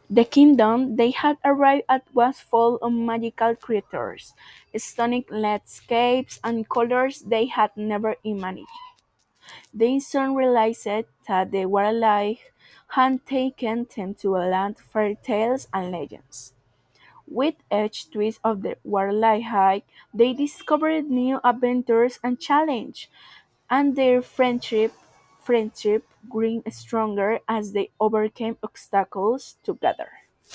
The kingdom they had arrived at was full of magical creatures, stunning landscapes, and colors they had never imagined. They soon realized that the wildlife had taken them to a land of fairy tales and legends. With each twist of the wildlife hike, they discovered new adventures and challenges, and their friendship grew stronger as they overcame obstacles together.